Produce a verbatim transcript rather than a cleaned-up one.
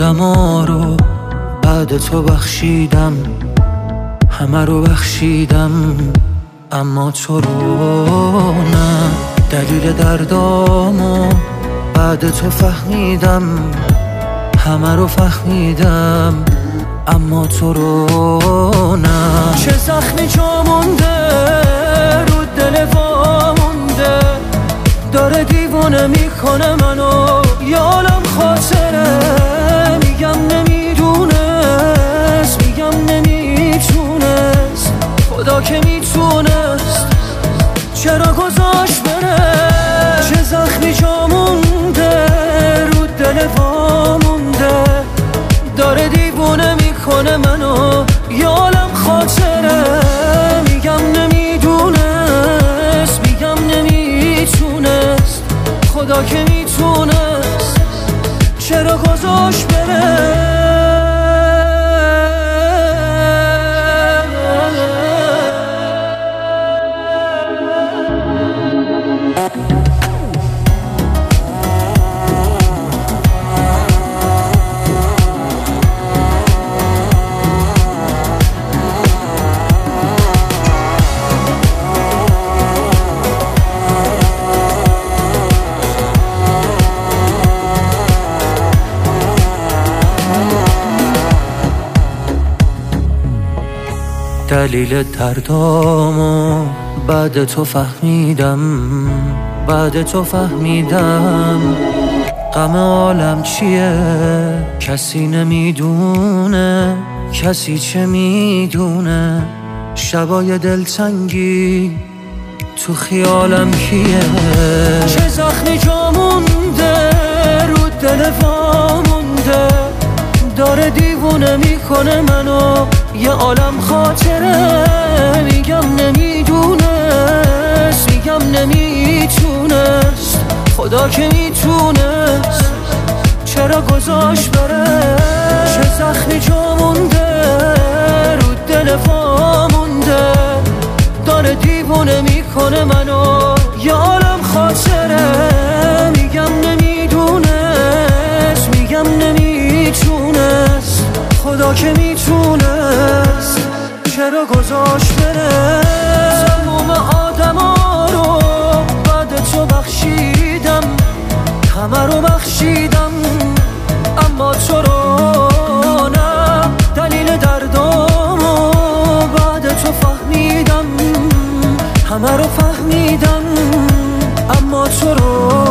عالما رو بعد تو بخشیدم، همه رو بخشیدم اما تو رو نه. دلیل دردامو بعد تو فهمیدم، همه رو فهمیدم اما تو رو نه. چه زخمی جا مونده رو دل وا مونده، داره دیوونه میکنه منو، یالم خاطره. میگم نمیدونست، میگم نمیتونست، خدا که میتونست چرا گذاشت بره. چه زخمی جا مونده رو دل وا مونده، داره دیوونه میکنه منو، یالم خاطره. میگم نمیدونست، میگم نمیتونست، خدا که میتونست چرا گذاشت بره. دلیل دردامو بعد تو فهمیدم، بعد تو فهمیدم غم عالم چیه. کسی نمیدونه، کسی چه میدونه، شبای دلتنگی تو خیالم کیه. چه زخمی جا مونده رو دل وا مونده، داره دیوونه میکنه منو، یه عالم خاطره. میگم نمیدونست، میگم نمیتونست، خدا که میتونست چرا گذاشت بره. چه زخمی جا مونده رو دل وا مونده، داره دیوونه میکنه منو، یه عالم خاطره. میگم نمیدونست، میگم نمیتونست، خدا که میتونست چرا گذاشت بره. تموم آدما رو بعد تو بخشیدم، همه رو بخشیدم اما تو رو نه. دلیل دردامو بعد تو فهمیدم، همه رو فهمیدم اما تو رو